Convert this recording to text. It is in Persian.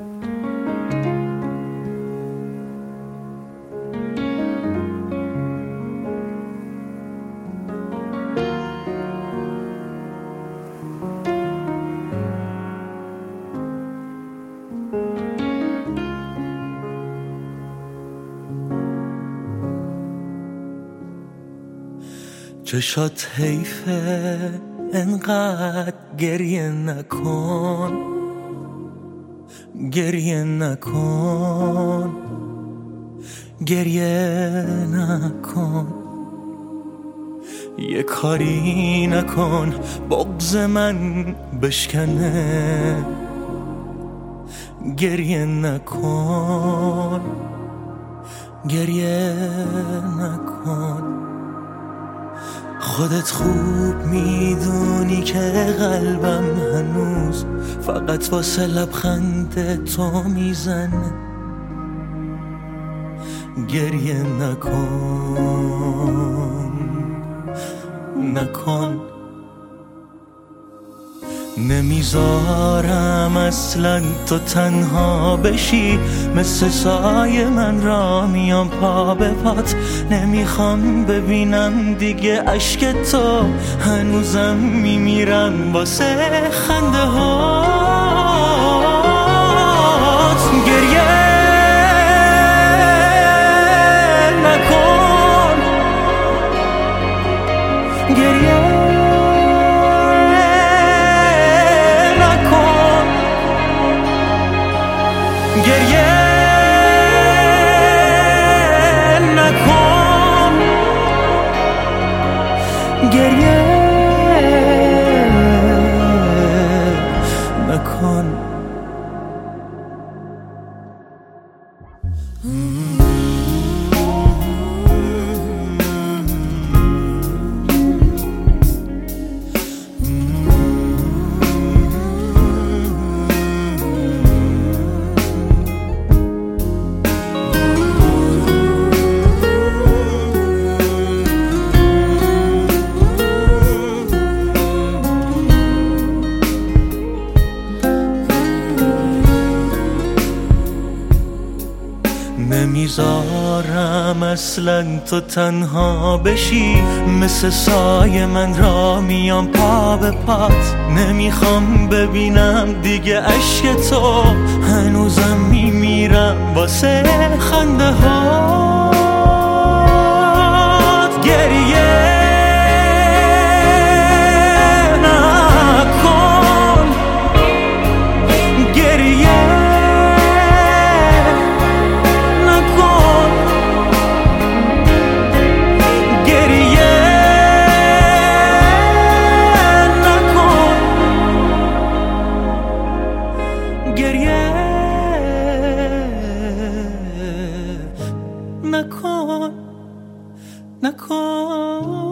چشات حیفه انقدر گریه نکن، گریه نکن، گریه نکن، یه کاری نکن بغض من بشکنه، گریه نکن، گریه نکن. خودت خوب میدونی که قلبم هنوز فقط واسه لبخند تو میزنه، گریه نکن، نکن. نمیذارم اصلا تو تنها بشی، مثل سایه من را میام پا به پات، نمیخوام ببینم دیگه اشک تو، هنوزم میمیرم واسه خنده هات. گریه نکن، گریه گریه نکن، گریه نکن. نمیذارم اصلا تو تنها بشی، مثل سایه من را میام پا به پات، نمیخوام ببینم دیگه اشک تو، هنوزم میمیرم واسه خنده هات. گریه نکن، گریه نکن، نکن.